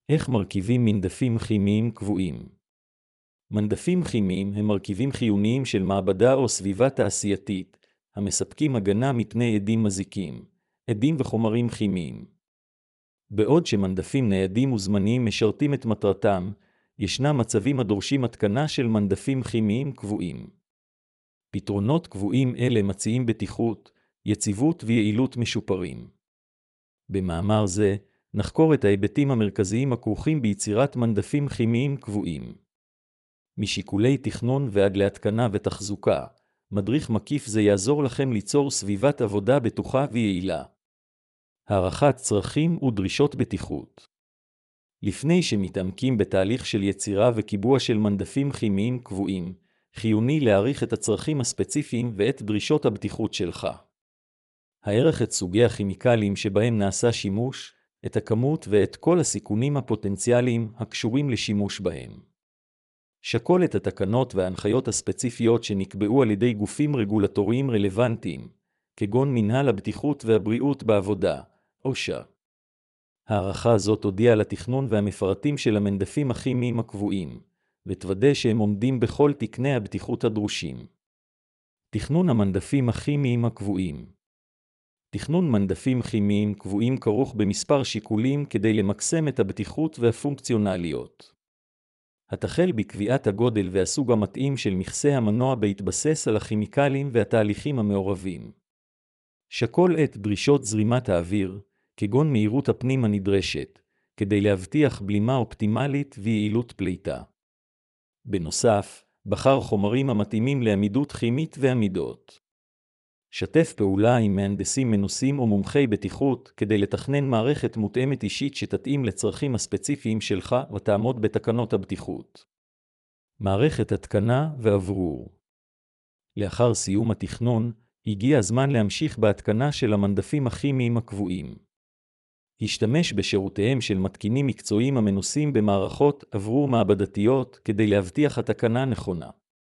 איך מרכיבים מנדפים כימיים קבועים? מנדפים כימיים הם מרכיבים חיוניים של מעבדה או סביבה תעשייתית, המספקים הגנה מפני עדים מזיקים, עדים וחומרים כימיים. בעוד שמנדפים ניידים וזמניים משרתים את מטרתם, ישנם מצבים הדורשים התקנה של מנדפים כימיים קבועים. פתרונות קבועים אלה מציעים בטיחות, יציבות ויעילות משופרים. במאמר זה, נחקור את ההיבטים המרכזיים הכרוכים ביצירת מנדפים כימיים קבועים. משיקולי תכנון ועד להתקנה ותחזוקה, מדריך מקיף זה יעזור לכם ליצור סביבת עבודה בטוחה ויעילה. הערכת צרכים ודרישות בטיחות. לפני שמתעמקים בתהליך של יצירה וקיבוע של מנדפים כימיים קבועים, חיוני להעריך את הצרכים הספציפיים ואת דרישות הבטיחות שלך. הערך את סוגי הכימיקלים שבהם נעשה שימוש, את הכמות ואת כל הסיכונים הפוטנציאליים הקשורים לשימוש בהם. שקול את התקנות וההנחיות הספציפיות שנקבעו על ידי גופים רגולטוריים רלוונטיים, כגון מנהל הבטיחות והבריאות בעבודה, OSHA. הערכה זאת תודיע לתכנון והמפרטים של המנדפים הכימיים הקבועים, ותוודא שהם עומדים בכל תקני הבטיחות הדרושים. תכנון המנדפים הכימיים הקבועים. תכנון מנדפים כימיים קבועים כרוך במספר שיקולים כדי למקסם את הבטיחות והפונקציונליות. התחל בקביעת הגודל והסוג המתאים של מכסה המנוע בהתבסס על הכימיקלים והתהליכים המעורבים. שקול את דרישות זרימת האוויר, כגון מהירות הפנים הנדרשת, כדי להבטיח בלימה אופטימלית ויעילות פליטה. בנוסף, בחר חומרים המתאימים לעמידות כימית ועמידות. שתף פעולה עם מהנדסים מנוסים או מומחי בטיחות כדי לתכנן מערכת מותאמת אישית שתתאים לצרכים הספציפיים שלך ותעמוד בתקנות הבטיחות. מערכת התקנה ואוורור. לאחר סיום התכנון, הגיע הזמן להמשיך בהתקנה של המנדפים הכימיים הקבועים. השתמש בשירותיהם של מתקינים מקצועיים המנוסים במערכות אוורור מעבדתיות כדי להבטיח התקנה נכונה.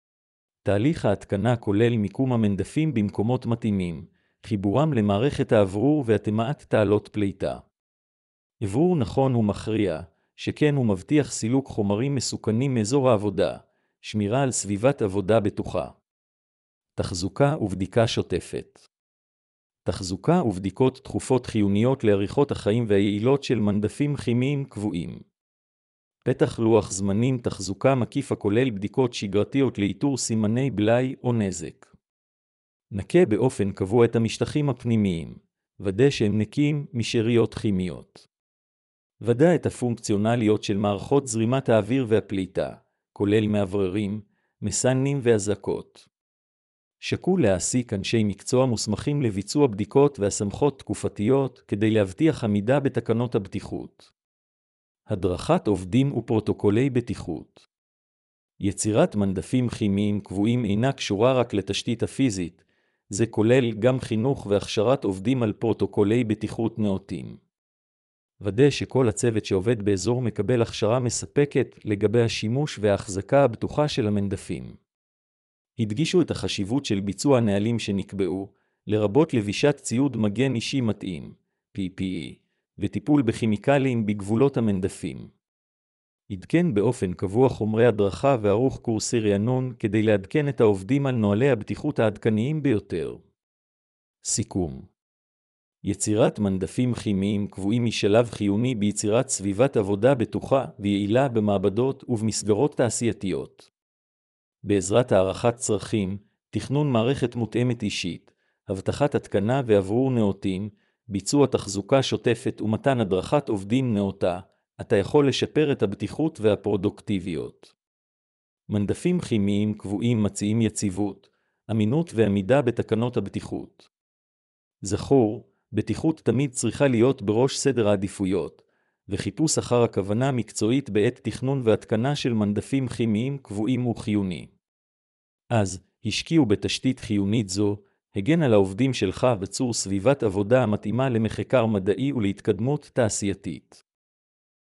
תהליך ההתקנה כולל מיקום המנדפים במקומות מתאימים, חיבורם למערכת האוורור והטמעת תעלות פליטה. אוורור נכון ומכריע, שכן הוא מבטיח סילוק חומרים מסוכנים מאזור העבודה, שמירה על סביבת עבודה בטוחה. תחזוקה ובדיקה שוטפת. תחזוקה ובדיקות תכופות חיוניות לעריכות החיים והיעילות של מנדפים כימיים קבועים. פתח לוח זמנים תחזוקה מקיף הכולל בדיקות שגרתיות לאיתור סימני בלאי או נזק. נקה באופן קבוע את המשטחים הפנימיים, ודא שהם נקיים משאריות כימיות. ודא את הפונקציונליות של מערכות זרימת האוויר והפליטה, כולל מאווררים, מסננים והזעקות. שקול להעסיק אנשי מקצוע מוסמכים לביצוע בדיקות והסמכות תקופתיות כדי להבטיח עמידה בתקנות הבטיחות. הדרכת עובדים ופרוטוקולי בטיחות. יצירת מנדפים כימיים קבועים אינה קשורה רק לתשתית הפיזית, זה כולל גם חינוך והכשרת עובדים על פרוטוקולי בטיחות נאותים. ודא שכל הצוות שעובד באזור מקבל הכשרה מספקת לגבי השימוש וההחזקה הבטוחה של המנדפים. הדגישו את החשיבות של ביצוע נהלים שנקבעו, לרבות לבישת ציוד מגן אישי מתאים, PPE, וטיפול בכימיקלים בגבולות המנדפים. עדכן באופן קבוע חומרי הדרכה וערוך קורסי רענון כדי לעדכן את העובדים על נוהלי הבטיחות העדכניים ביותר. סיכום. יצירת מנדפים כימיים קבועים היא שלב חיוני ביצירת סביבת עבודה בטוחה ויעילה במעבדות ובמסגרות תעשייתיות. בעזרת הערכת צרכים, תכנון מערכת מותאמת אישית, הבטחת התקנה ואוורור נאותים, ביצוע תחזוקה שוטפת ומתן הדרכת עובדים נאותה, אתה יכול לשפר את הבטיחות והפרודוקטיביות. מנדפים כימיים קבועים מציעים יציבות, אמינות ועמידה בתקנות הבטיחות. זכור, בטיחות תמיד צריכה להיות בראש סדר העדיפויות, וחיפוש אחר הכוונה מקצועית בעת תכנון והתקנה של מנדפים כימיים קבועים הוא חיוני. אז, השקיעו בתשתית חיונית זו, הגן על העובדים שלך וצור סביבת עבודה המתאימה למחקר מדעי ולהתקדמות תעשייתית.